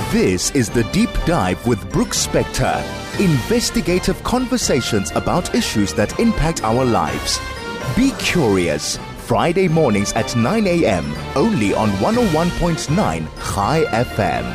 This is The Deep Dive with Brooke Spector. Investigative conversations about issues that impact our lives. Be curious. Friday mornings at 9 a.m. only on 101.9 High FM.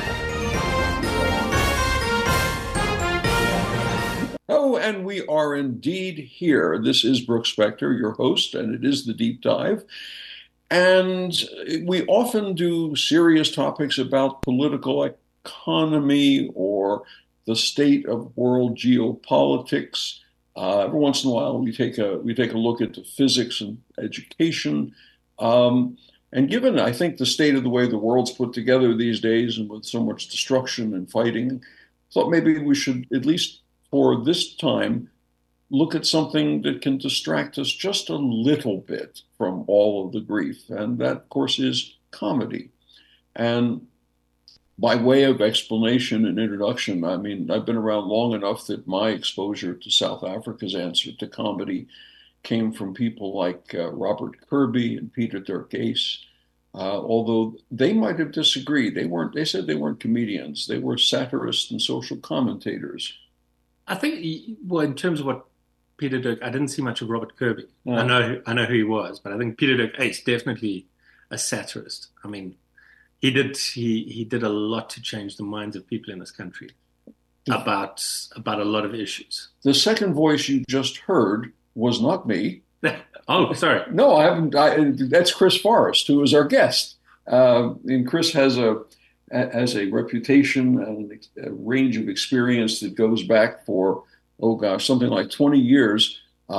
Oh, and we are indeed here. This is Brooke Spector, your host, and it is The Deep Dive. And we often do serious topics about political economy or the state of world geopolitics. Every once in a while, we take a look at the physics and education. And given, I think, the state of the way the world's put together these days, and with so much destruction and fighting, I thought maybe we should, at least for this time, look at something that can distract us just a little bit from all of the grief. And that, of course, is comedy. And by way of explanation and introduction, I mean, I've been around long enough that my exposure to South Africa's answer to comedy came from people like Robert Kirby and Peter Dirk Ace, although they might have disagreed. They said they weren't comedians. They were satirists and social commentators. I think, well, in terms of what Peter Dirk, I didn't see much of Robert Kirby. Yeah. I know who he was, but I think Peter Dirk Ace, definitely a satirist. I mean, he did a lot to change the minds of people in this country about a lot of issues. The second voice you just heard was not me. Oh, sorry. No, I haven't. That's Chris Forrest, who is our guest. And Chris has a reputation and a range of experience that goes back for, something like 20 years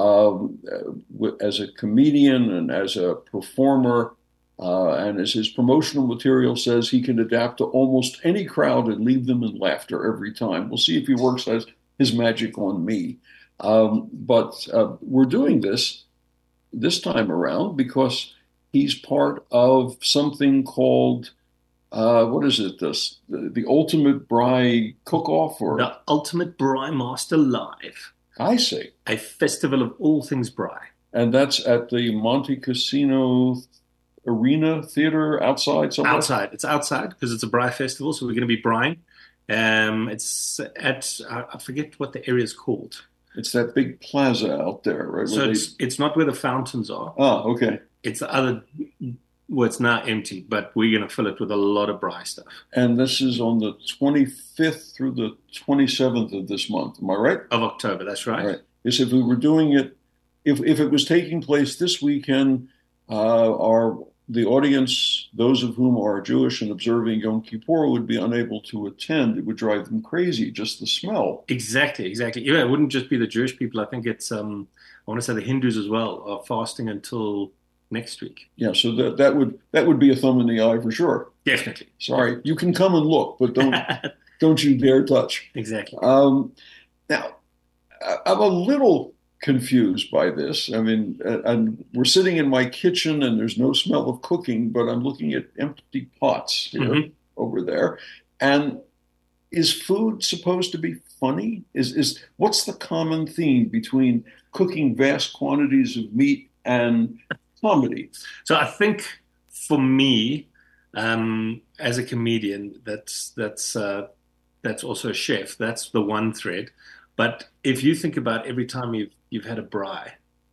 as a comedian and as a performer. And as his promotional material says, he can adapt to almost any crowd and leave them in laughter every time. We'll see if he works his magic on me. But we're doing this time around because he's part of something called, what is it? The Ultimate Braai Cook-Off? Or the Ultimate Braai Master Live. I see. A festival of all things braai. And that's at the Monte Casino Arena Theater outside somewhere? Outside. It's outside because it's a braai festival, so we're going to be braaiing. It's at, I forget what the area is called. It's that big plaza out there, right? So it's not where the fountains are. Oh, okay. It's the other, well, it's now empty, but we're going to fill it with a lot of braai stuff. And this is on the 25th through the 27th of this month. Am I right? Of October, that's right. Right. Yes, if we were doing it, if it was taking place this weekend, the audience, those of whom are Jewish and observing Yom Kippur, would be unable to attend. It would drive them crazy, just the smell. Exactly. Yeah, it wouldn't just be the Jewish people. I think it's, I want to say the Hindus as well are fasting until next week. Yeah, so that would be a thumb in the eye for sure. Definitely. Sorry, you can come and look, but don't you dare touch. Exactly. Now, I'm a little confused by this. I mean, and we're sitting in my kitchen and there's no smell of cooking, but I'm looking at empty pots here over there. And is food supposed to be funny? Is what's the common theme between cooking vast quantities of meat and comedy? So I think for me, as a comedian, that's also a chef. That's the one thread. But if you think about every time you've had a braai,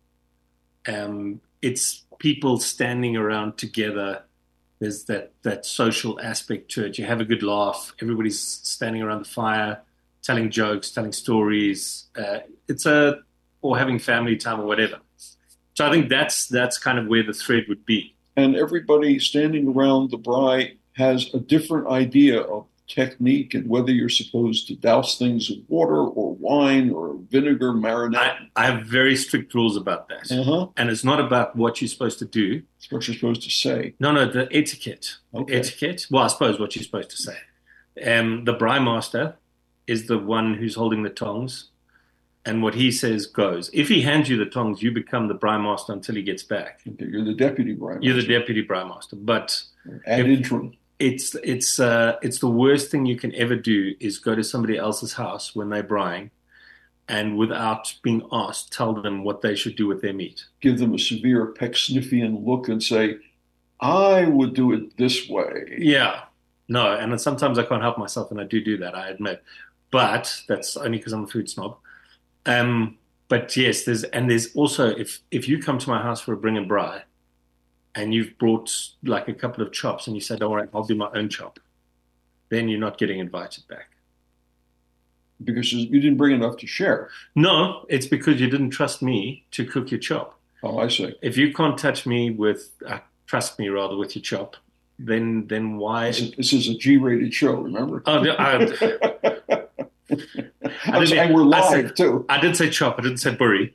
it's people standing around together. There's that social aspect to it. You have a good laugh. Everybody's standing around the fire, telling jokes, telling stories. Or having family time or whatever. So I think that's kind of where the thread would be. And everybody standing around the braai has a different idea of technique and whether you're supposed to douse things in water or wine or vinegar marinade. I have very strict rules about that. And it's not about what you're supposed to do. It's what you're supposed to say. No, the etiquette. Okay. Etiquette. Well, I suppose what you're supposed to say. The braai master is the one who's holding the tongs, and what he says goes. If he hands you the tongs, you become the braai master until he gets back. Okay, you're the deputy braai master. You're the deputy braai master. But ad interim. It's the worst thing you can ever do is go to somebody else's house when they're braaiing and without being asked, tell them what they should do with their meat. Give them a severe Pecksniffian look and say, I would do it this way. Yeah. No, and sometimes I can't help myself, and I do that, I admit. But that's only because I'm a food snob. Um, but yes, there's also if you come to my house for a bring and braai, and you've brought like a couple of chops, and you say, "Don't worry, I'll do my own chop," then you're not getting invited back. because you didn't bring enough to share. No, it's because you didn't trust me to cook your chop. Oh, I see. If you can't touch me trust me rather with your chop, then why? This is a G-rated show, remember? Oh, And we're live too. I did say chop. I didn't say burry.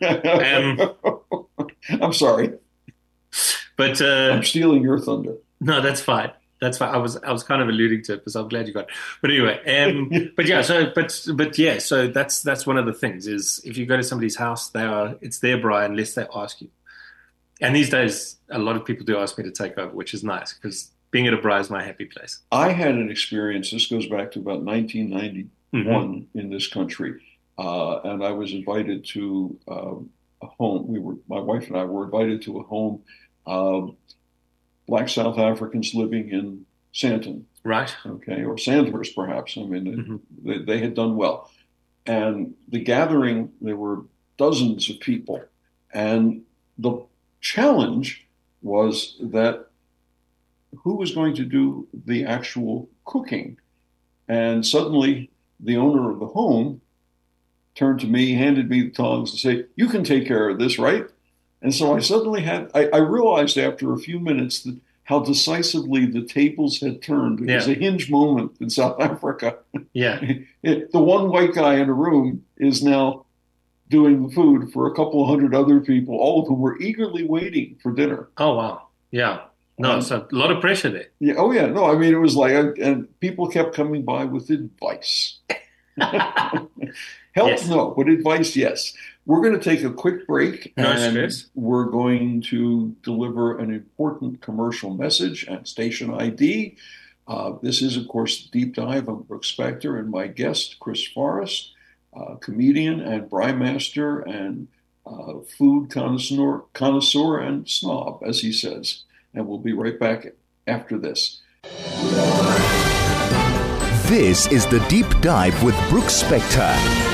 I'm sorry. But I'm stealing your thunder. no, that's fine. That's fine. I was kind of alluding to it because I'm glad you got it. But anyway, but yeah, so that's one of the things is if you go to somebody's house, it's their braai unless they ask you. And these days, a lot of people do ask me to take over, which is nice because being at a braai is my happy place. I had an experience. This goes back to about 1991 in this country, and I was invited to a home. My wife and I were invited to a home. Black South Africans living in Sandton, Right. okay, or Sandhurst, perhaps. I mean, they had done well. And the gathering, there were dozens of people. And the challenge was that who was going to do the actual cooking? And suddenly the owner of the home turned to me, handed me the tongs and said, "You can take care of this, right?" And so I suddenly I realized after a few minutes that how decisively the tables had turned. It was a hinge moment in South Africa. Yeah. The one white guy in a room is now doing the food for a couple of hundred other people, all of whom were eagerly waiting for dinner. Oh, wow. Yeah. No, so a lot of pressure there. Yeah. Oh, yeah. No, I mean, it was like, and people kept coming by with advice. Help, Yes. no, but advice, yes. We're going to take a quick break No and stress. we're going to deliver an important commercial message and station ID. This is, of course, Deep Dive. I'm Brooks Spector and my guest, Chris Forrest, comedian and braai master and food connoisseur and snob, as he says. And we'll be right back after this. This is the Deep Dive with Brooks Spector.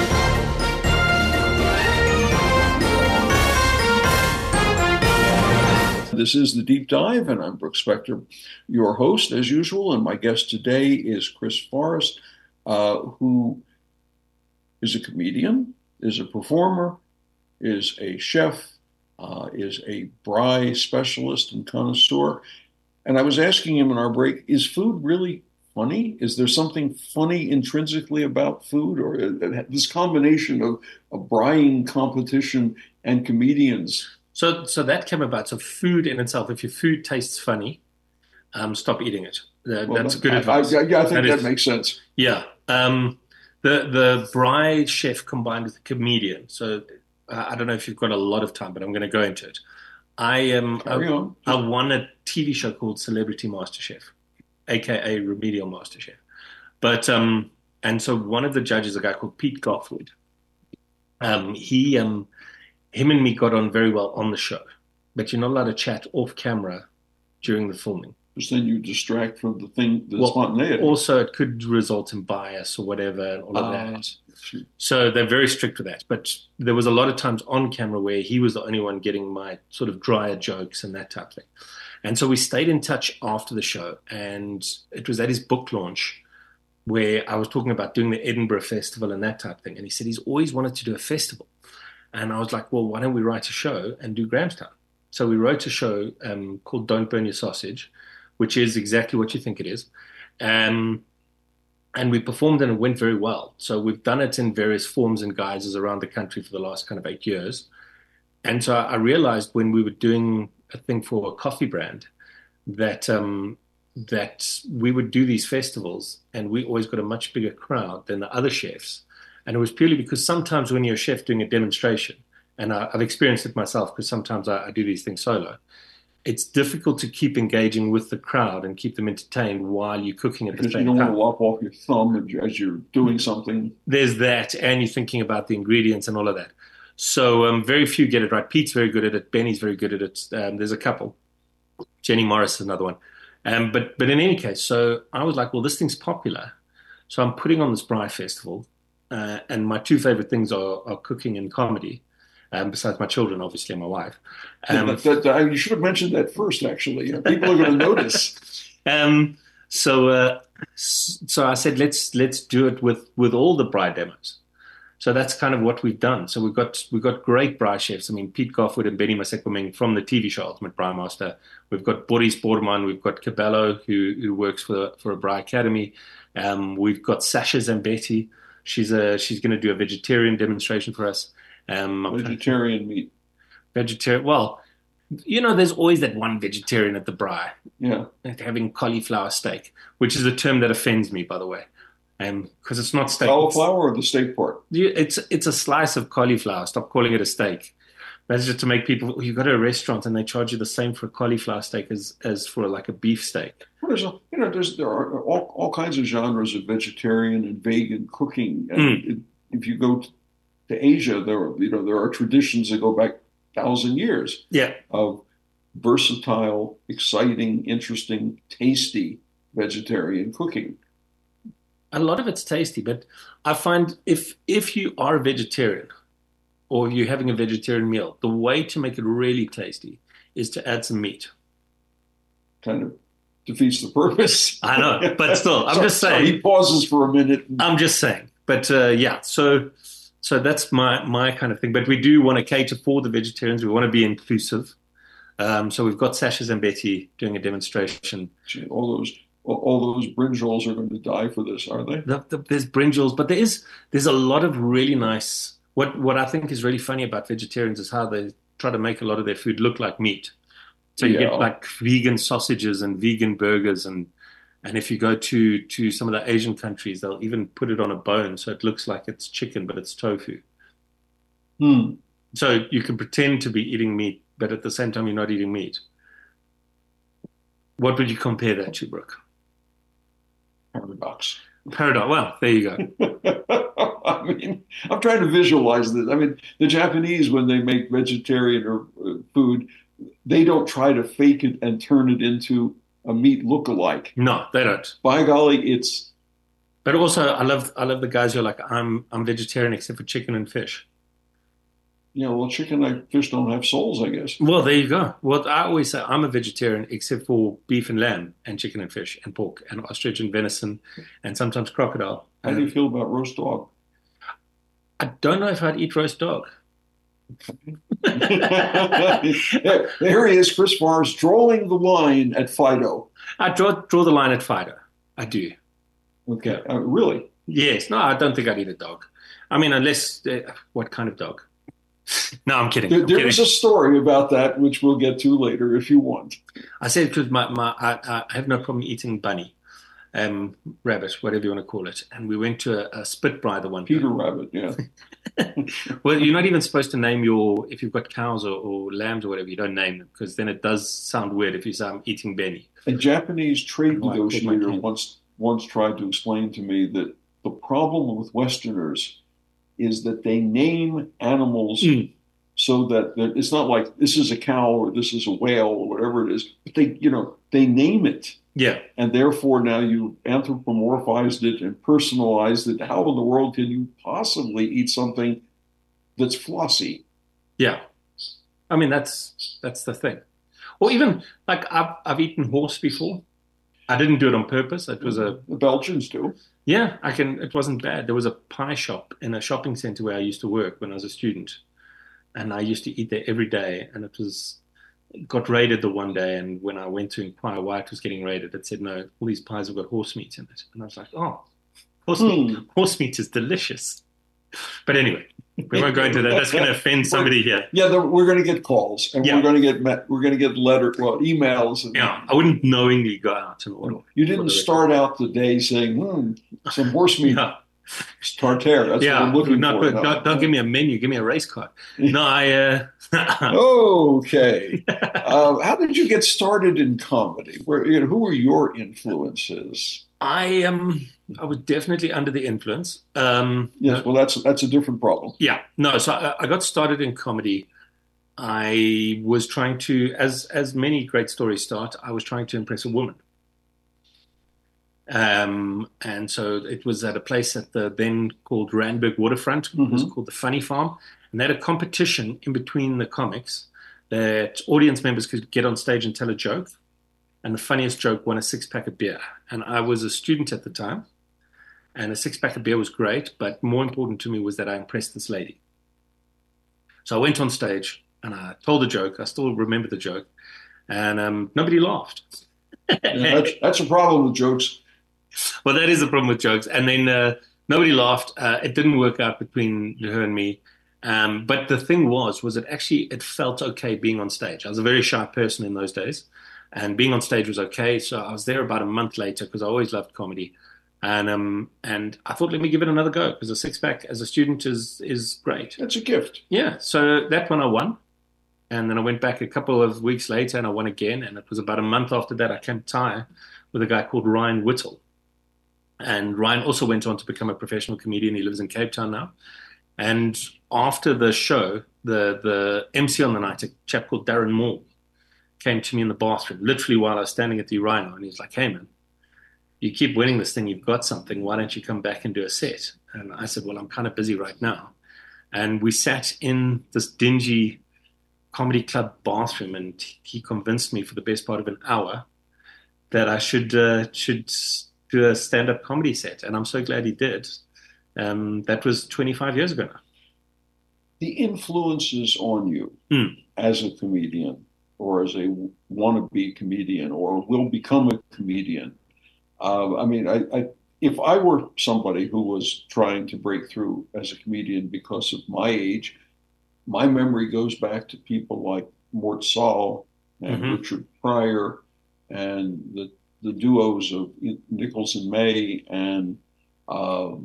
This is the Deep Dive, and I'm Brooks Spector, your host, as usual. And my guest today is Chris Forrest, who is a comedian, is a performer, is a chef, is a braai specialist and connoisseur. And I was asking him in our break, is food really funny? Is there something funny intrinsically about food, or this combination of a braaiing competition and comedians? So that came about. So food in itself, if your food tastes funny, stop eating it. That's good advice. I think that makes sense. Yeah. The braai chef combined with the comedian. So I don't know if you've got a lot of time, but I'm going to go into it. I won a TV show called Celebrity MasterChef, aka Remedial MasterChef. But and so one of the judges, a guy called Pete Garfield, him and me got on very well on the show, but you're not allowed to chat off camera during the filming. Because then you distract from the spontaneity. Also, it could result in bias or whatever and all of that. So they're very strict with that. But there was a lot of times on camera where he was the only one getting my sort of drier jokes and that type of thing. And so we stayed in touch after the show, and it was at his book launch where I was talking about doing the Edinburgh Festival and that type of thing. And he said he's always wanted to do a festival. And I was like, well, why don't we write a show and do Grahamstown? So we wrote a show called Don't Burn Your Sausage, which is exactly what you think it is. And we performed and it went very well. So we've done it in various forms and guises around the country for the last kind of 8 years. And so I realized when we were doing a thing for a coffee brand that we would do these festivals and we always got a much bigger crowd than the other chefs. And it was purely because sometimes when you're a chef doing a demonstration, and I've experienced it myself because sometimes I do these things solo, it's difficult to keep engaging with the crowd and keep them entertained while you're cooking at the same time. Because you don't want to lop off your thumb as you're doing something. There's that, and you're thinking about the ingredients and all of that. So very few get it right. Pete's very good at it. Benny's very good at it. There's a couple. Jenny Morris is another one. But in any case, so I was like, well, this thing's popular. So I'm putting on this Braai Festival. And my two favorite things are cooking and comedy, besides my children, obviously, and my wife. You should have mentioned that first, actually. People are going to notice. So I said, let's do it with all the braai demos. So that's kind of what we've done. So we've got great braai chefs. I mean, Pete Garfoot and Benny Masekwaming from the TV show Ultimate Braai Master. We've got Boris Bordeman. We've got Cabello, who works for a Braai Academy. We've got Sasha Zambetti. She's going to do a vegetarian demonstration for us. Vegetarian meat. Vegetarian. Well, there's always that one vegetarian at the braai. Yeah. Having cauliflower steak, which is a term that offends me, by the way. Because it's not steak. Cauliflower or the steak part? It's a slice of cauliflower. Stop calling it a steak. That's just to make people. You go to a restaurant and they charge you the same for a cauliflower steak as for like a beef steak. Well, there are all kinds of genres of vegetarian and vegan cooking. And if you go to Asia, there are traditions that go back 1,000 years. Yeah. Of versatile, exciting, interesting, tasty vegetarian cooking. A lot of it's tasty, but I find if you are a vegetarian or you're having a vegetarian meal, the way to make it really tasty is to add some meat. Kind of defeats the purpose. I know, but still, I'm just saying. He pauses for a minute. I'm just saying. But yeah, so that's my kind of thing. But we do want to cater for the vegetarians. We want to be inclusive. So we've got Sasha Zambetti doing a demonstration. Gee, all those brinjals are going to die for this, are they? There's brinjals, but there's a lot of really nice. What I think is really funny about vegetarians is how they try to make a lot of their food look like meat. So you get like vegan sausages and vegan burgers, and if you go to some of the Asian countries, they'll even put it on a bone so it looks like it's chicken, but it's tofu. So you can pretend to be eating meat, but at the same time you're not eating meat. What would you compare that to, Brooke? Paradox. Well, there you go. I mean, I'm trying to visualize this. I mean, the Japanese, when they make vegetarian or food, they don't try to fake it and turn it into a meat look-alike. No, they don't. By golly, it's. But also, I love the guys who are like, I'm vegetarian except for chicken and fish. Yeah, well, chicken and fish don't have souls, I guess. Well, there you go. Well, I always say I'm a vegetarian except for beef and lamb and chicken and fish and pork and ostrich and venison and sometimes crocodile. How do you feel about roast dog? I don't know if I'd eat roast dog. There he is, Chris Mars, drawing the line at Fido. I draw the line at Fido. I do. Okay, really? Yes. No, I don't think I'd eat a dog. I mean, unless what kind of dog? No, I'm kidding. There is a story about that, which we'll get to later if you want. I said because I have no problem eating bunny, rabbit, whatever you want to call it. And we went to a spit braai the one Peter time. Rabbit, yeah. Well, you're not even supposed to name if you've got cows or lambs or whatever, you don't name them because then it does sound weird if you say I'm eating Benny. A Japanese trade negotiator once tried to explain to me that the problem with Westerners is that they name animals so that it's not like this is a cow or this is a whale or whatever it is, but they name it. Yeah. And therefore now you anthropomorphized it and personalized it. How in the world can you possibly eat something that's flossy? Yeah. I mean, that's the thing. Or even like I've eaten horse before. I didn't do it on purpose. It was the Belgians do. Yeah, it wasn't bad. There was a pie shop in a shopping center where I used to work when I was a student. And I used to eat there every day. And it got raided the one day. And when I went to inquire why it was getting raided, it said, no, all these pies have got horse meat in it. And I was like, oh, horse meat is delicious. But anyway, we won't go into that. That's going to offend somebody here. Yeah, we're going to get calls, and we're going to get emails. And, I wouldn't knowingly go out and order. You didn't start out the day saying, some horse meat. Tartare. That's what I'm looking for. Don't give me a menu. Give me a race card. No, Okay. How did you get started in comedy? Who were your influences? I was definitely under the influence. Yes, well, that's a different problem. Yeah. No, so I got started in comedy. I was trying to, as many great stories start, I was trying to impress a woman. And so it was at a place at the then called Randburg Waterfront. It was called the Funny Farm. And they had a competition in between the comics that audience members could get on stage and tell a joke. And the funniest joke won a six-pack of beer. And I was a student at the time. And a six-pack of beer was great. But more important to me was that I impressed this lady. So I went on stage and I told a joke. I still remember the joke. And nobody laughed. Yeah, that's a problem with jokes. Well, that is the problem with jokes. And then nobody laughed. It didn't work out between her and me. But the thing was it felt okay being on stage. I was a very shy person in those days. And being on stage was okay. So I was there about a month later because I always loved comedy. And I thought, let me give it another go because a six-pack as a student is great. It's a gift. Yeah. So that one I won. And then I went back a couple of weeks later and I won again. And it was about a month after that I came to tie with a guy called Ryan Whittle. And Ryan also went on to become a professional comedian. He lives in Cape Town now. And after the show, the MC on the night, a chap called Darren Moore, came to me in the bathroom, literally while I was standing at the urinal. And he's like, hey, man, you keep winning this thing. You've got something. Why don't you come back and do a set? And I said, well, I'm kind of busy right now. And we sat in this dingy comedy club bathroom, and he convinced me for the best part of an hour that I should do a stand-up comedy set, and I'm so glad he did. That was 25 years ago now. The influences on you as a comedian or as a wannabe comedian or will become a comedian. If I were somebody who was trying to break through as a comedian because of my age, my memory goes back to people like Mort Sahl and Richard Pryor and the duos of Nichols and May and I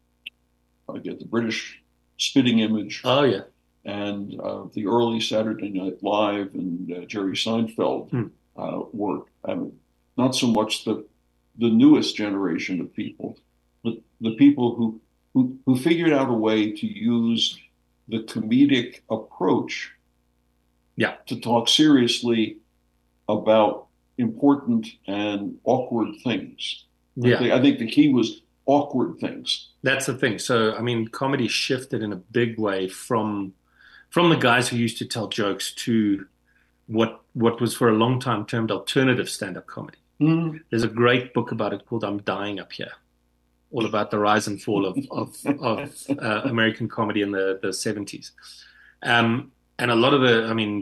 get the British Spitting Image. Oh, yeah. And the early Saturday Night Live and Jerry Seinfeld work. I mean, not so much the newest generation of people, but the people who figured out a way to use the comedic approach to talk seriously about important and awkward things. I think the key was awkward things. That's the thing. So, I mean, comedy shifted in a big way from the guys who used to tell jokes to what was for a long time termed alternative stand-up comedy. There's a great book about it called I'm Dying Up Here, all about the rise and fall of American comedy in the 70s. And a lot of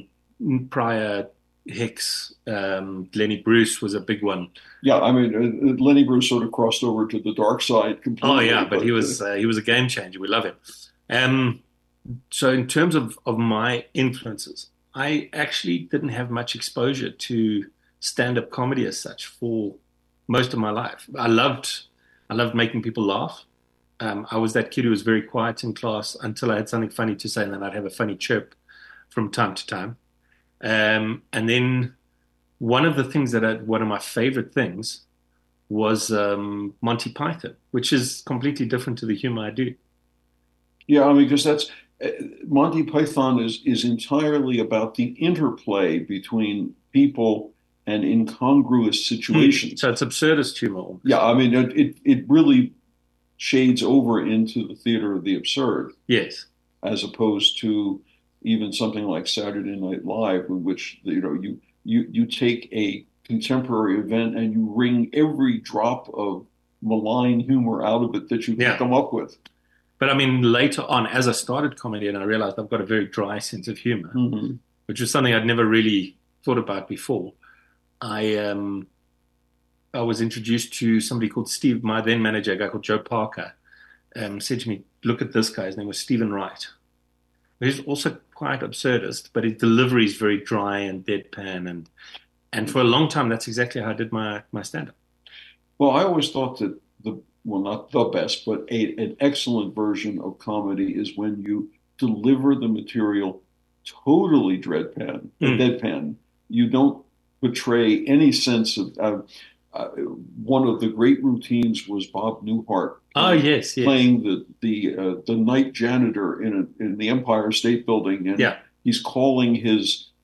Pryor, Hicks, Lenny Bruce was a big one. Yeah, I mean, Lenny Bruce sort of crossed over to the dark side completely. Oh, yeah, but he was a game changer. We love him. So in terms of my influences, I actually didn't have much exposure to stand-up comedy as such for most of my life. I loved making people laugh. I was that kid who was very quiet in class until I had something funny to say, and then I'd have a funny chirp from time to time. And then one of my favorite things was Monty Python, which is completely different to the humor I do. Yeah, I mean, because that's Monty Python is entirely about the interplay between people and incongruous situations. So it's absurdist humor. Yeah, I mean, it really shades over into the theater of the absurd. Yes. As opposed to even something like Saturday Night Live, in which you take a contemporary event and you wring every drop of malign humor out of it that you can come up with. But I mean, later on, as I started comedy and I realized I've got a very dry sense of humor, which was something I'd never really thought about before. I was introduced to somebody called Steve, my then manager, a guy called Joe Parker, said to me, look at this guy. His name was Stephen Wright. He's also quite absurdist, but his delivery is very dry and deadpan. And for a long time, that's exactly how I did my stand-up. Well, I always thought that not the best, but an excellent version of comedy is when you deliver the material totally deadpan. You don't betray any sense of one of the great routines was Bob Newhart. Yes. Playing the night janitor in the Empire State Building, and he's calling his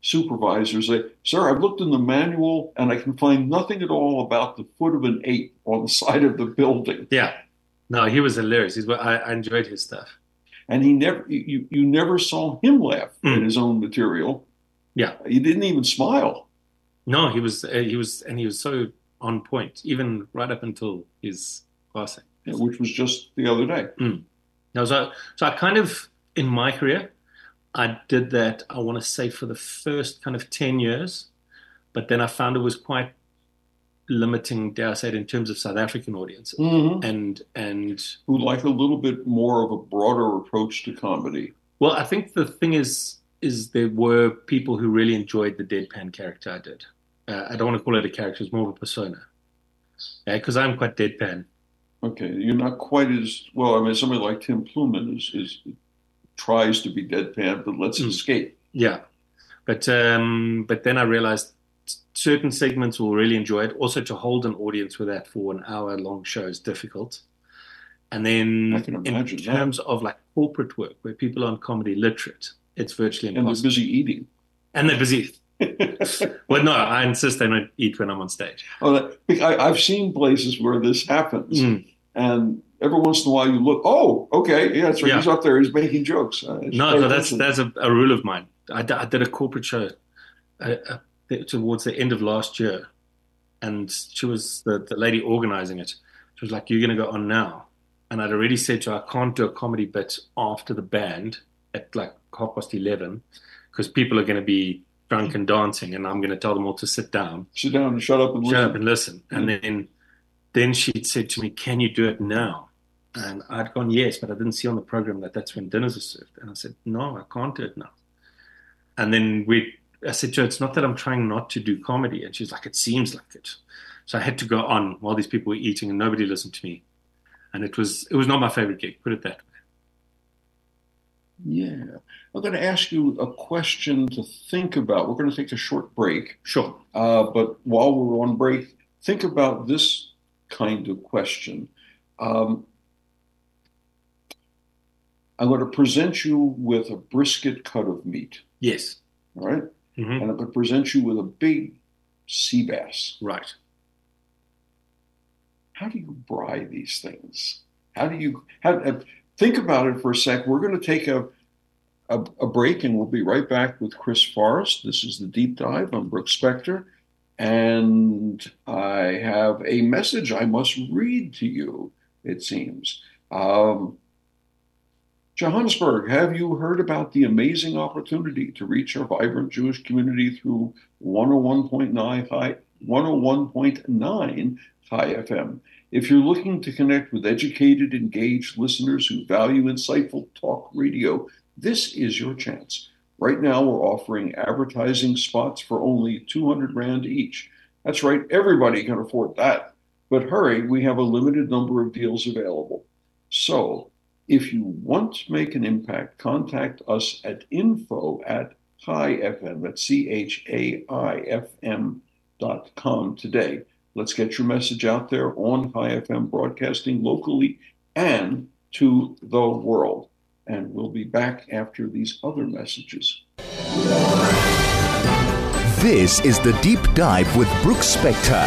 supervisors say, "Sir, I've looked in the manual and I can find nothing at all about the foot of an ape on the side of the building." Yeah. No, he was hilarious. I enjoyed his stuff. And you never saw him laugh at his own material. Yeah. He didn't even smile. No, he was so on point, even right up until his passing. Yeah, which was just the other day. No, so I kind of, in my career, I did that, I want to say, for the first kind of 10 years, but then I found it was quite limiting, dare I say it, in terms of South African audiences. And who like a little bit more of a broader approach to comedy. Well, I think the thing is there were people who really enjoyed the deadpan character I did. I don't want to call it a character, it's more of a persona. Because I'm quite deadpan. Okay, you're not quite as, well, I mean, somebody like Tim Plewman is tries to be deadpan, but lets it escape. Yeah. But then I realized certain segments will really enjoy it. Also, to hold an audience with that for an hour-long show is difficult. And then I can imagine in terms of like corporate work, where people aren't comedy literate, it's virtually impossible. And they're busy eating. And they're busy. Well, no, I insist they don't eat when I'm on stage. I've seen places where this happens. And every once in a while you look, oh, okay, yeah, that's right. Yeah. He's up there, he's making jokes. No, that's a rule of mine. I did a corporate show towards the end of last year, and she was the lady organizing it. She was like, "You're going to go on now." And I'd already said to her, I can't do a comedy bit after the band at like 11:30 because people are going to be drunk and dancing, and I'm going to tell them all to sit down. Sit down and shut up and listen. Shut up and listen. And then she'd said to me, "Can you do it now?" And I'd gone, yes, but I didn't see on the program that that's when dinners are served. And I said, "No, I can't do it now." And then I said to her, "It's not that I'm trying not to do comedy." And she's like, "It seems like it." So I had to go on while these people were eating and nobody listened to me. And it was not my favorite gig, put it that way. Yeah. I'm going to ask you a question to think about. We're going to take a short break. Sure. But while we're on break, think about this kind of question. I'm going to present you with a brisket cut of meat. Yes. All right? And I'm going to present you with a big sea bass. Right. How do you braai these things? Think about it for a sec. We're going to take a break, and we'll be right back with Chris Forrest. This is the Deep Dive. I'm Brooks Spector, and I have a message I must read to you, it seems. Johannesburg, have you heard about the amazing opportunity to reach our vibrant Jewish community through 101.9 High FM? If you're looking to connect with educated, engaged listeners who value insightful talk radio, this is your chance. Right now, we're offering advertising spots for only 200 Rand each. That's right, everybody can afford that. But hurry, we have a limited number of deals available. So, if you want to make an impact, contact us at info@chaifm, that's CHAIFM.com today. Let's get your message out there on High FM broadcasting locally and to the world. And we'll be back after these other messages. This is the Deep Dive with Brooks Spector.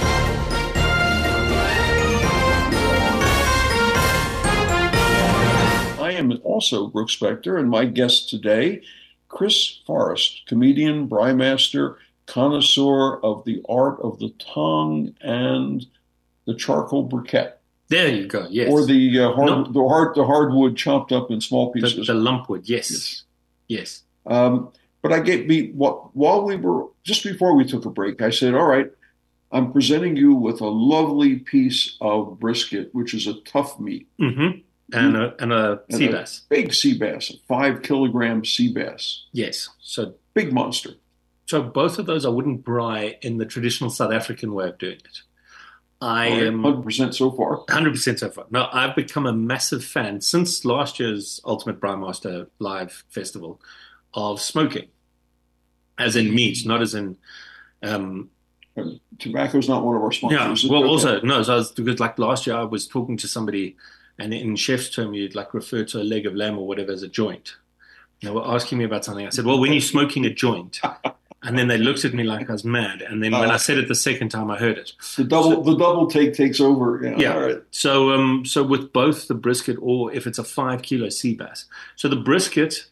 I am also Brooks Spector, and my guest today, Chris Forrest, comedian, braaimaster, connoisseur of the art of the tongue and the charcoal briquette. There you go. Yes. Or the hardwood chopped up in small pieces. The lumpwood. Yes. Yes. But while we were just before we took a break, I said, "All right, I'm presenting you with a lovely piece of brisket, which is a tough meat, and a sea bass, big sea bass, a 5 kilogram sea bass. Yes. So big monster." So both of those I wouldn't braai in the traditional South African way of doing it. I am 100% so far. 100% so far. No, I've become a massive fan since last year's Ultimate Braaimaster Live Festival of smoking, as in meat, not as in. Tobacco's not one of our sponsors. Yeah. Well, also no. So because like last year I was talking to somebody, and in chef's term you'd like refer to a leg of lamb or whatever as a joint. They were asking me about something. I said, well, when you're smoking a joint, and then they looked at me like I was mad. And then when I said it the second time, I heard it. The double take takes over. Yeah. All right. So with both the brisket or if it's a 5 kilo sea bass, so the brisket's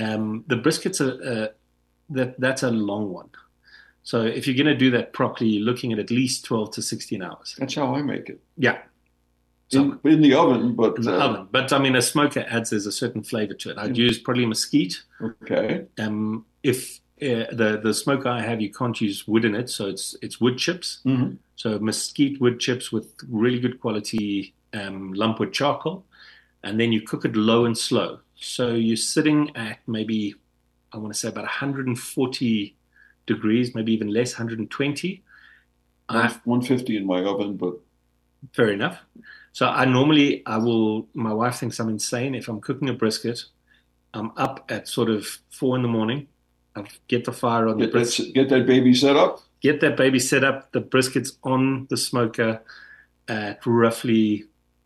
that's a long one. So if you're going to do that properly, you're looking at least 12 to 16 hours. That's how I make it. Yeah. So, in the oven, but in the oven. But I mean, a smoker adds there's a certain flavor to it. I'd use probably mesquite. Okay. If the smoker I have, you can't use wood in it, so it's wood chips. Mm-hmm. So mesquite wood chips with really good quality lumpwood charcoal, and then you cook it low and slow. So you're sitting at maybe, I want to say about 140 degrees, maybe even less, 120. 150 in my oven, but fair enough. So my wife thinks I'm insane. If I'm cooking a brisket, I'm up at sort of 4 a.m. I'll get the fire on the brisket. Get that baby set up. Get that baby set up. The brisket's on the smoker at roughly,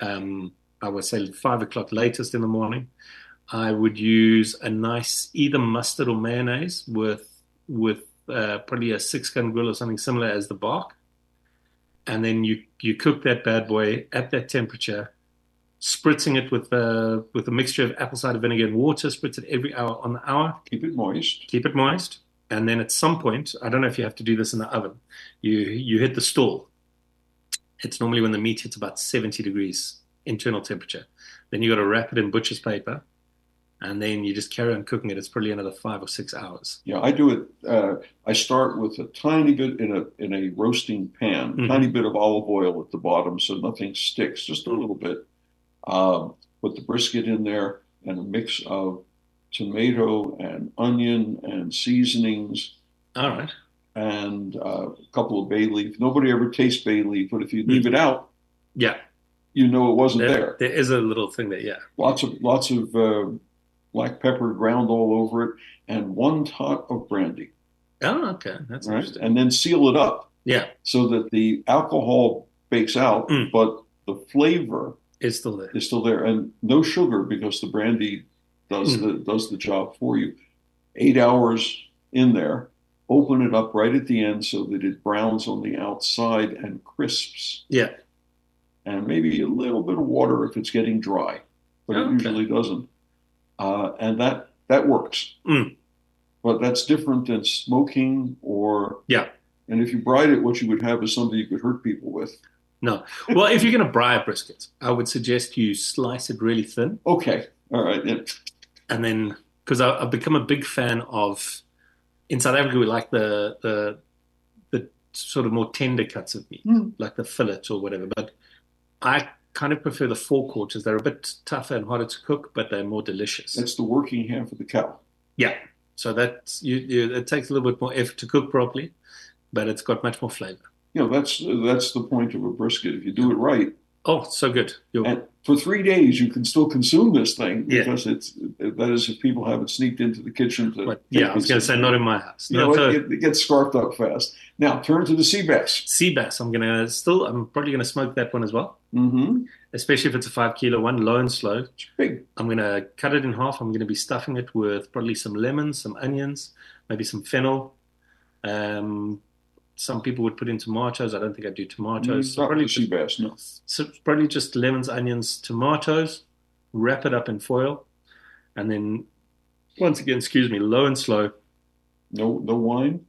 I would say 5 o'clock latest in the morning. I would use a nice either mustard or mayonnaise with probably a 6-gun grill or something similar as the bark. And then you cook that bad boy at that temperature, spritzing it with a mixture of apple cider vinegar and water. Spritz it every hour on the hour. Keep it moist. Keep it moist. And then at some point, I don't know if you have to do this in the oven, you hit the stall. It's normally when the meat hits about 70 degrees internal temperature. Then you got to wrap it in butcher's paper, and then you just carry on cooking it. It's probably another 5 or 6 hours. Yeah, I do it. I start with a tiny bit in a roasting pan, Mm-hmm. tiny bit of olive oil at the bottom so nothing sticks, just a little bit. Put the brisket in there and a mix of tomato and onion and seasonings. All right. And a couple of bay leaf. Nobody ever tastes bay leaf, but if you leave it out, yeah, you know it wasn't there. There is a little thing that, yeah. Lots of black pepper ground all over it, and 1 tot of brandy. Oh, okay, that's right? interesting. And then seal it up, yeah, so that the alcohol bakes out, but the flavor is still there. Is still there, and no sugar because the brandy does the job for you. 8 hours in there. Open it up right at the end so that it browns on the outside and crisps. Yeah. And maybe a little bit of water if it's getting dry, but it usually doesn't. And that works. But that's different than smoking or... Yeah. And if you bride it, what you would have is something you could hurt people with. No. Well, if you're going to braai a brisket, I would suggest you slice it really thin. Okay. All right. Yeah. And then, because I've become a big fan of... In South Africa, we like the sort of more tender cuts of meat, like the fillet or whatever. But I kind of prefer the forequarters. They're a bit tougher and harder to cook, but they're more delicious. That's the working half of the cow. Yeah. So that's it takes a little bit more effort to cook properly, but it's got much more flavor. That's the point of a brisket. If you do it right. Oh, so good. And for 3 days, you can still consume this thing because that is if people haven't sneaked into the kitchen. I was going to say not in my house. It gets scarfed up fast. Now, turn to the sea bass. Sea bass. I'm probably going to smoke that one as well. Mm-hmm. Especially if it's a 5 kilo one, low and slow. It's big. I'm going to cut it in half. I'm going to be stuffing it with probably some lemons, some onions, maybe some fennel. Some people would put in tomatoes. I don't think I do tomatoes. Not probably sea bass, no. So probably just lemons, onions, tomatoes. Wrap it up in foil, and then once again, low and slow. No wine.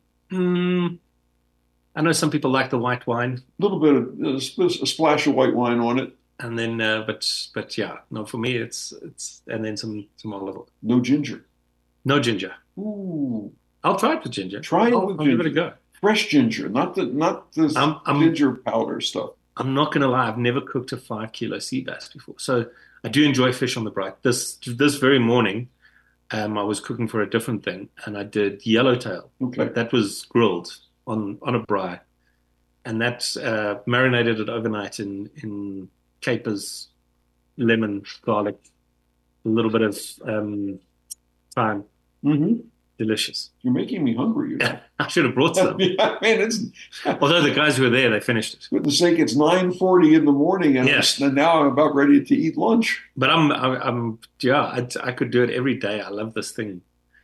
I know some people like the white wine. A little bit of a splash of white wine on it, and then but yeah, no. For me, it's and then some olive oil. No ginger. No ginger. Ooh, I'll try it with ginger. I'll give it a go. Fresh ginger, not the ginger powder stuff. I'm not going to lie. I've never cooked a 5 kilo sea bass before, so I do enjoy fish on the braai. This very morning, I was cooking for a different thing, and I did yellowtail. Okay, but that was grilled on a braai, and that marinated it overnight in capers, lemon, garlic, a little bit of thyme. Mm-hmm. delicious. You're making me hungry. You know? I should have brought some. Yeah, man, it's Although the guys who were there, they finished it. for the sake. It's 9:40 in the morning, and now I'm about ready to eat lunch. But I could do it every day. I love this thing.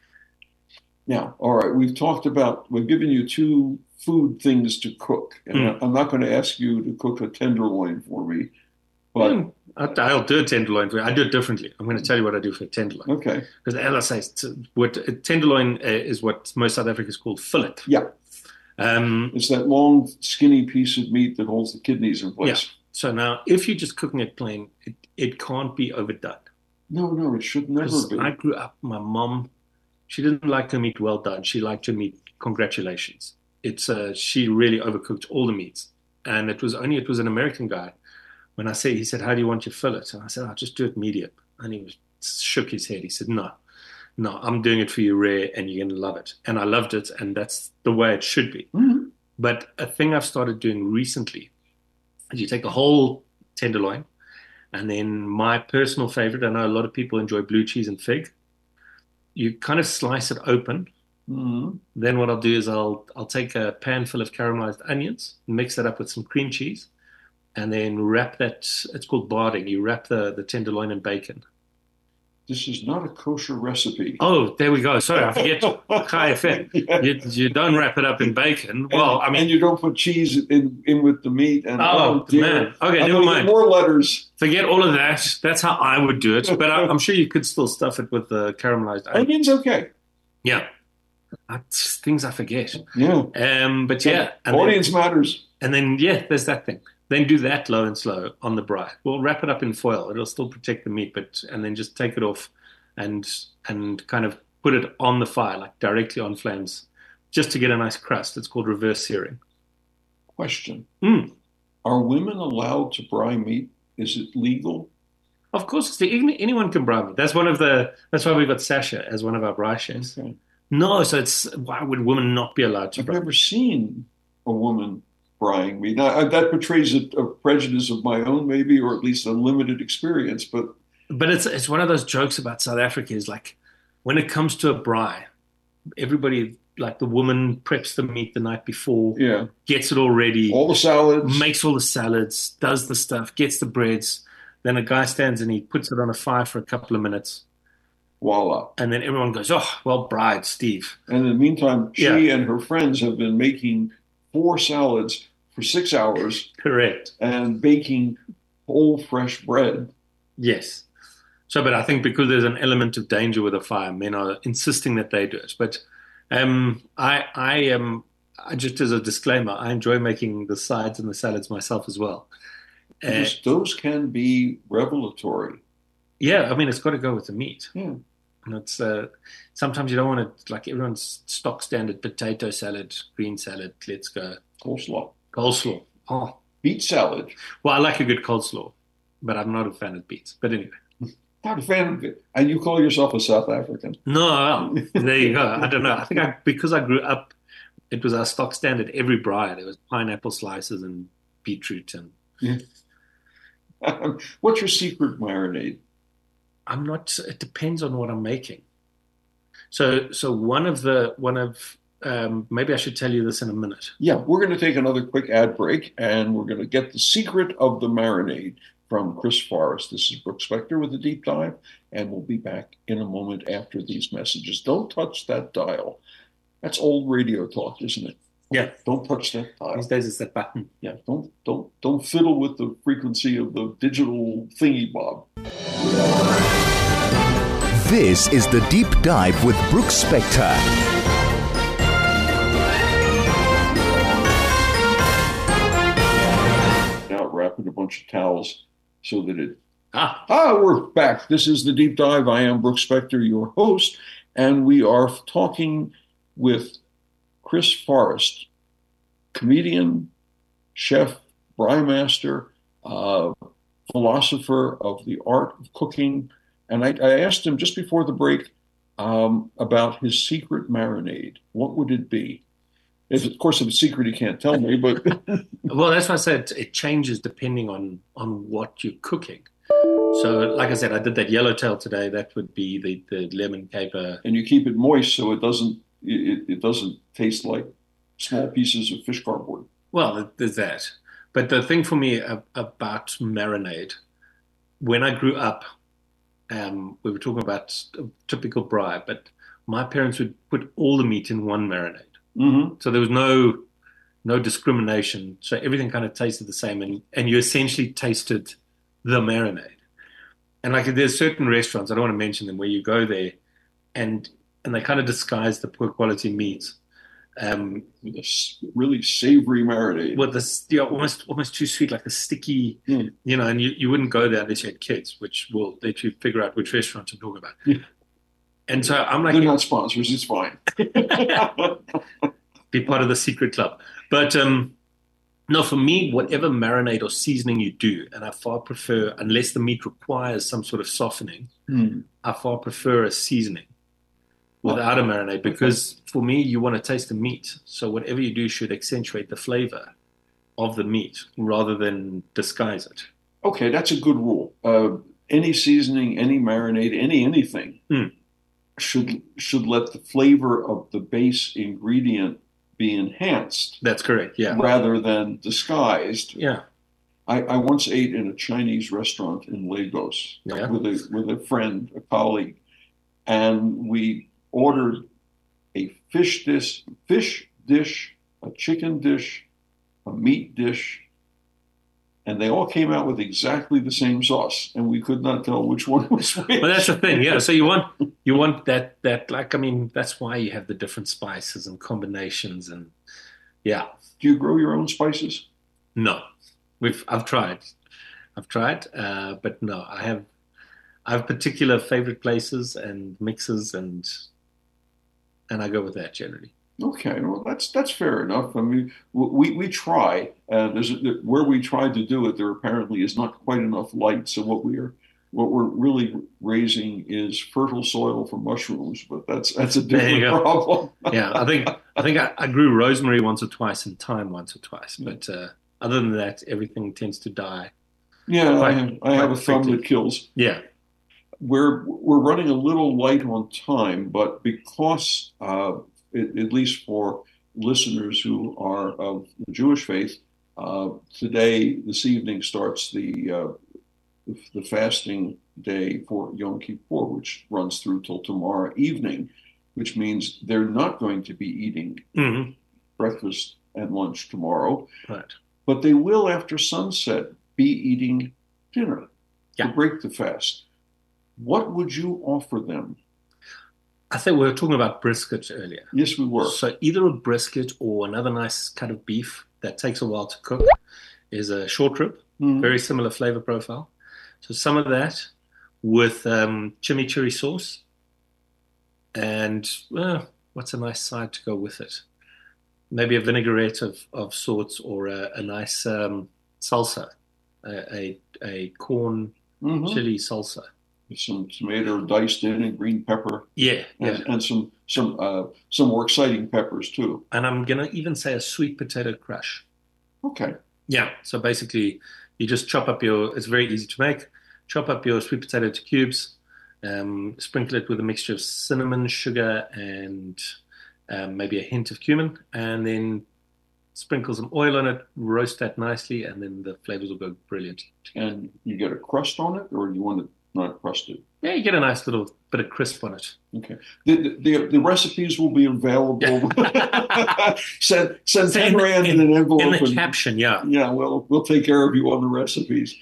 Now, all right, we've given you two food things to cook, and I'm not going to ask you to cook a tenderloin for me, but I'll do a tenderloin for you. I do it differently. I'm going to tell you what I do for a tenderloin. Okay. Because as I say, what a tenderloin is what most South Africans call fillet. Yeah. It's that long, skinny piece of meat that holds the kidneys in place. Yeah. So now, if you're just cooking it plain, it can't be overdone. No, it should never be. I grew up, my mom, she didn't like her meat well done. She liked her meat, congratulations. She really overcooked all the meats. And it was an American guy. When he said, how do you want your fillet? And I said, I'll just do it medium. And he shook his head. He said, no, I'm doing it for you rare and you're going to love it. And I loved it. And that's the way it should be. Mm-hmm. But a thing I've started doing recently is you take a whole tenderloin, and then my personal favorite, I know a lot of people enjoy blue cheese and fig. You kind of slice it open. Mm-hmm. Then what I'll do is I'll take a pan full of caramelized onions, mix that up with some cream cheese, and then wrap that. It's called barding. You wrap the tenderloin in bacon. This is not a kosher recipe. Oh, there we go. Sorry, I forget. Chai FM. You don't wrap it up in bacon. Well, and you don't put cheese in with the meat. And man. Okay, never mind. More letters. Forget all of that. That's how I would do it. But I'm sure you could still stuff it with the caramelized onions. Okay. Yeah. That's things I forget. Yeah. But yeah. Audience matters. And then, there's that thing. Then do that low and slow on the braai. We'll wrap it up in foil. It'll still protect the meat, and then just take it off and kind of put it on the fire, like directly on flames, just to get a nice crust. It's called reverse searing. Question. Are women allowed to braai meat? Is it legal? Of course, anyone can braai meat. That's why we got Sasha as one of our braai chefs. Okay. No, so why would women not be allowed to braai? I've never seen a woman braaiing meat. Now, that betrays a prejudice of my own, maybe, or at least a limited experience. But it's one of those jokes about South Africa is like, when it comes to a braai, everybody, like the woman preps the meat the night before, gets it all ready, all the salads, makes all the salads, does the stuff, gets the breads. Then a guy stands and he puts it on a fire for a couple of minutes. Voila. And then everyone goes, oh, well, bride, Steve. And in the meantime, she and her friends have been making 4 salads for 6 hours. Correct. And baking whole fresh bread. Yes. So, but I think because there's an element of danger with a fire, men are insisting that they do it. But I just as a disclaimer, I enjoy making the sides and the salads myself as well. Those can be revelatory. Yeah, I mean, it's got to go with the meat. Yeah. And it's sometimes you don't want to, like everyone's stock standard potato salad, green salad, let's go. Coleslaw. Oh. Beet salad. Well, I like a good coleslaw, but I'm not a fan of beets. But anyway. Not a fan of it. And you call yourself a South African. No, there you go. I don't know. I think because I grew up, it was our stock standard every braai. There was pineapple slices and beetroot and. Yeah. What's your secret marinade? It depends on what I'm making. So maybe I should tell you this in a minute. Yeah, we're going to take another quick ad break, and we're going to get the secret of the marinade from Chris Forrest. This is Brooke Spector with a deep dive, and we'll be back in a moment after these messages. Don't touch that dial. That's old radio talk, isn't it? Yeah. Don't touch that dial. These days it's that button. Yeah. Don't fiddle with the frequency of the digital thingy bob. This is the Deep Dive with Brooke Spector. Now wrapping a bunch of towels so that it. We're back. This is the Deep Dive. I am Brooke Spector, your host, and we are talking with Chris Forrest, comedian, chef, braai master, philosopher of the art of cooking. And I asked him just before the break about his secret marinade. What would it be? Of course, if it's a secret, he can't tell me. But well, that's why I said it changes depending on what you're cooking. So, like I said, I did that yellowtail today. That would be the lemon caper. And you keep it moist so it doesn't taste like small pieces of fish cardboard. Well, there's that. But the thing for me about marinade, when I grew up, we were talking about a typical braai, but my parents would put all the meat in one marinade. Mm-hmm. So there was no discrimination. So everything kind of tasted the same, and you essentially tasted the marinade. And like there's certain restaurants, I don't want to mention them, where you go there and they kind of disguise the poor quality meat. With a really savory marinade. With this, almost too sweet, like the sticky, and you wouldn't go there unless you had kids, which will let you figure out which restaurant I'm talking about. Yeah. And so I'm like, they're not sponsors, it's fine. Be part of the secret club. But no, for me, whatever marinade or seasoning you do, and I far prefer, unless the meat requires some sort of softening, I far prefer a seasoning without a marinade, because for me, you want to taste the meat. So whatever you do should accentuate the flavor of the meat rather than disguise it. Okay, that's a good rule. Any seasoning, any marinade, anything should let the flavor of the base ingredient be enhanced. That's correct, yeah. Rather than disguised. Yeah. I once ate in a Chinese restaurant in Lagos with a friend, a colleague, and we ordered a fish dish, a chicken dish, a meat dish, and they all came out with exactly the same sauce, and we could not tell which one was which. Well, that's the thing, yeah. So you want that like, I mean, that's why you have the different spices and combinations, and yeah. Do you grow your own spices? No, I've tried, but no, I have particular favorite places and mixes, and I go with that generally. Okay, well that's fair enough. I mean, we try. Where we tried to do it, there apparently is not quite enough light. So what we're really raising is fertile soil for mushrooms, but that's a different problem. Yeah, I think I grew rosemary once or twice and thyme once or twice, but other than that, everything tends to die. Yeah, I have a thumb that kills. Yeah. We're running a little light on time, but because at least for listeners who are of the Jewish faith, this evening starts the fasting day for Yom Kippur, which runs through till tomorrow evening, which means they're not going to be eating breakfast and lunch tomorrow, right? But they will, after sunset, be eating dinner to break the fast. What would you offer them? I think we were talking about brisket earlier. Yes, we were. So either a brisket or another nice cut of beef that takes a while to cook is a short rib, very similar flavor profile. So some of that with chimichurri sauce, and what's a nice side to go with it? Maybe a vinaigrette of sorts, or a nice salsa, a corn chili salsa. Some tomato diced in and green pepper. Yeah. And some more exciting peppers too. And I'm gonna even say a sweet potato crush. Okay. Yeah. So basically, you just chop up it's very easy to make. Chop up your sweet potato to cubes, sprinkle it with a mixture of cinnamon, sugar, and maybe a hint of cumin, and then sprinkle some oil on it, roast that nicely, and then the flavors will go brilliant. And you get a crust on it, or you want it not crusted? Yeah, you get a nice little bit of crisp on it. Okay. The recipes will be available. Send 10 rand in an envelope. In the caption, yeah. Yeah, well, we'll take care of you on the recipes.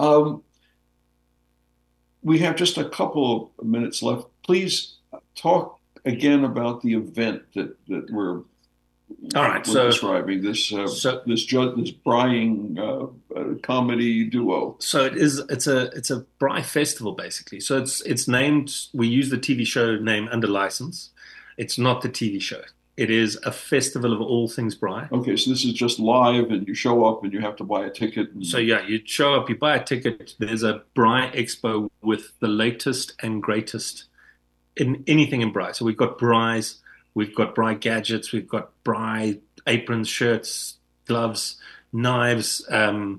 We have just a couple of minutes left. Please talk again about the event that we're describing, this braaiing comedy duo. So it's a braai festival basically. So it's named. We use the TV show name under license. It's not the TV show. It is a festival of all things braai. Okay, so this is just live, and you show up, and you have to buy a ticket. So yeah, you show up, you buy a ticket. There's a braai expo with the latest and greatest in anything in braai. So we've got braais. We've got braai gadgets, we've got braai aprons, shirts, gloves, knives,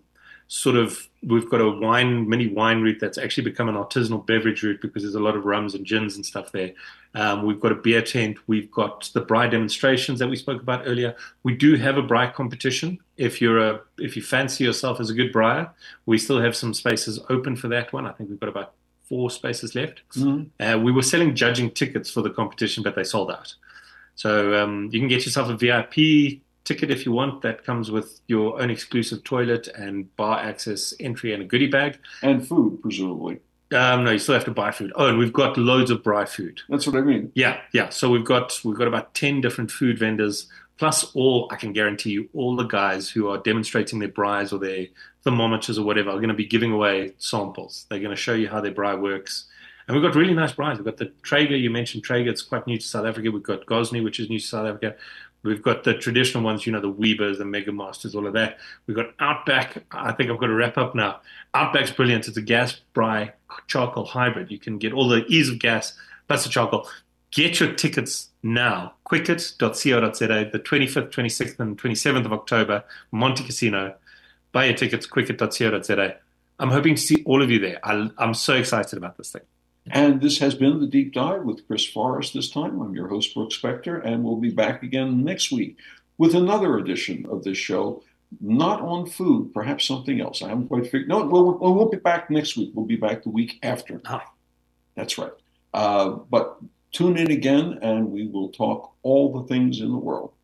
we've got a mini wine route that's actually become an artisanal beverage route because there's a lot of rums and gins and stuff there. We've got a beer tent. We've got the braai demonstrations that we spoke about earlier. We do have a braai competition. If you fancy yourself as a good braaier, we still have some spaces open for that one. I think we've got about 4 spaces left. Mm-hmm. We were selling judging tickets for the competition, but they sold out. So you can get yourself a VIP ticket if you want. That comes with your own exclusive toilet and bar access entry and a goodie bag. And food, presumably. No, you still have to buy food. Oh, and we've got loads of braai food. That's what I mean. Yeah. So we've got about 10 different food vendors, plus I can guarantee you, all the guys who are demonstrating their braais or their thermometers or whatever are going to be giving away samples. They're going to show you how their braai works. And we've got really nice braais. We've got the Traeger. You mentioned Traeger. It's quite new to South Africa. We've got Gosney, which is new to South Africa. We've got the traditional ones, the Weebers, the Mega Masters, all of that. We've got Outback. I think I've got to wrap up now. Outback's brilliant. It's a gas braai charcoal hybrid. You can get all the ease of gas plus the charcoal. Get your tickets now. Quicket.co.za, the 25th, 26th, and 27th of October, Monte Casino. Buy your tickets, quicket.co.za. I'm hoping to see all of you there. I'm so excited about this thing. And this has been The Deep Dive with Chris Forrest this time. I'm your host, Brooks Spector, and we'll be back again next week with another edition of this show, not on food, perhaps something else. I haven't quite figured. No, we'll be back next week. We'll be back the week after. That's right. But tune in again, and we will talk all the things in the world.